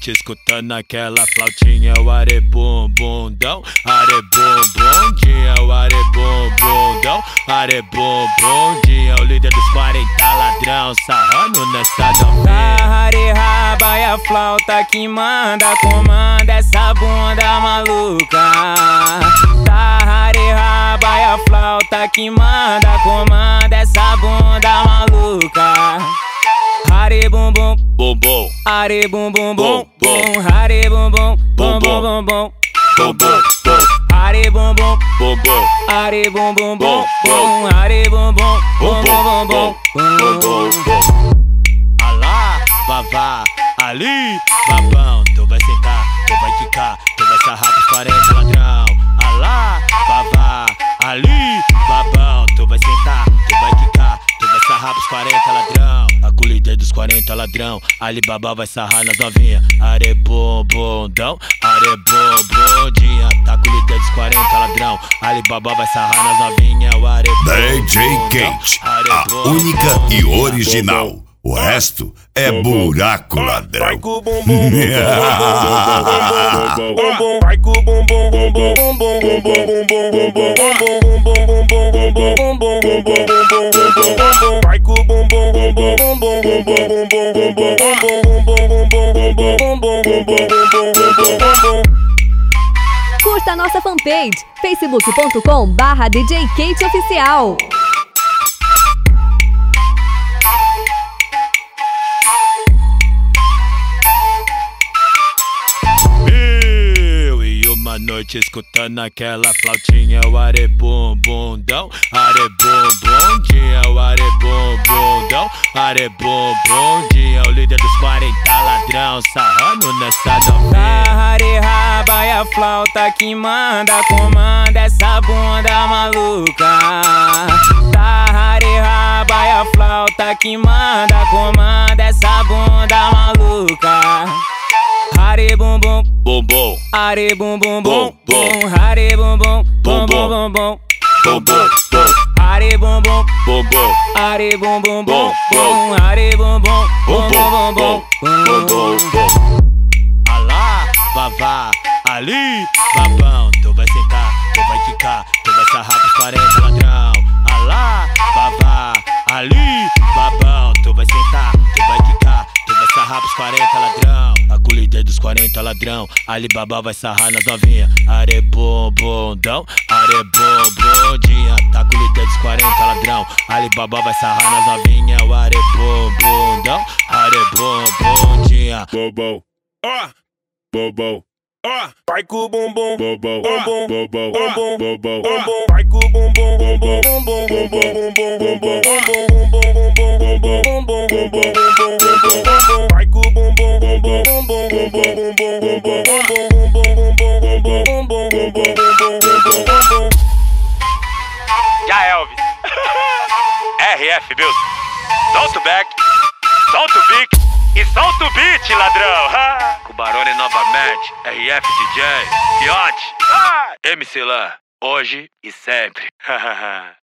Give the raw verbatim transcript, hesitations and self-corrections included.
noite escutando aquela flautinha, o arebum bundão, arebum bundinha, o arebum bundão, arebum bundinha, o líder dos quarenta ladrão, sarrando nessa novinha. Hare raba e a flauta que manda, comanda essa bunda maluca. Hare raba e a flauta que manda, comanda essa bunda maluca. Hare bum bum Bum bum, hare bum bum bum bum, hare bum bum bum bum bum bum, bum bum, bum, hare bum bum bum bum, hare bum bum bum bum, hare bum bum bum bum bum bum bum, bum. Alá, babá, ali, babão, tu vai sentar, tu vai quicar, tu vai sarrar pros quarenta ladrão. Alá, babá, ali, babão, tu vai sentar, tu vai quicar, tu vai sarrar pros quarenta ladrão. A colheita dos quarenta ladrão, Alibaba vai sarrar nas novinha. Arebum bundão, arebum bundinha, tá colheita dos quarenta ladrão, Alibaba vai sarrar nas novinha. O arebum D J Kate, a única e original. O resto é buraco ladrão. Vai com o bumbum, vai com o bumbum, vai com o bumbum. Curta a nossa fanpage facebook ponto com barra D J Kate Oficial. Uma noite escutando aquela flautinha, o arebum bundão, arebum bundinha, o arebum bundão, arebum bundinha, o líder dos quarenta ladrão, sarrando nessa novinha. Hare raba e a flauta que manda, comanda essa bunda maluca. Hare raba e a flauta que manda, comanda essa bunda maluca. Hare bum bum bum bum, hare bum bum bum bum, hare bum bum bum bum bum bum, bum bum, bum, hare bum bum bum bum, hare bum bum bum bum, hare bum bum bum bum bum bum bum, bum. Alá, babá, ali, babão, tu vai sentar, tu vai quicar, tu vai sarrar pros quarenta ladrão. Alá, babá, ali, babão, tu vai sentar, tu vai quicar, tu vai sarrar pros quarenta ladrão. A colheita dos quarenta ladrão, Alibaba vai sarrar nas novinha. Arebum bundão, arebum bundinha, tá colheita dos quarenta ladrão, Alibaba vai sarrar nas novinha. O arebum bundão, arebum bundinha, Bobão, ó, bobão, ó, vai com o bumbum, bobão, bobão, bobão, bobão, bobão, vai com o bumbum, bobão, bobão, bobão, bobão, vai com o bumbum, bobão, Já Elvis, R F Music, solta o back, solta o beat e solta o beat, ladrão. Com Barone novamente, R F D J, Fiote, M C Lan, hoje e sempre.